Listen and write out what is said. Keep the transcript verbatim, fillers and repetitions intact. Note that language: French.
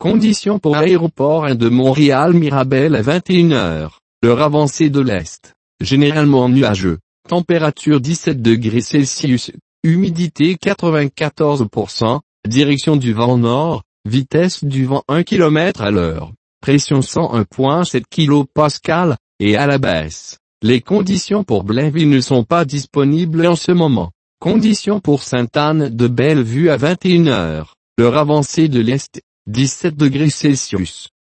Conditions pour aéroport de Montréal-Mirabel à vingt et une heures. L'heure avancée de l'Est. Généralement nuageux. Température dix-sept degrés Celsius. Humidité quatre-vingt-quatorze pour cent. Direction du vent nord. Vitesse du vent un kilomètre à l'heure. Pression cent un virgule sept kilopascales. Et à la baisse. Les conditions pour Blainville ne sont pas disponibles en ce moment. Conditions pour Sainte-Anne-de-Bellevue à vingt et une heures. L'heure avancée de l'Est. dix-sept degrés Celsius.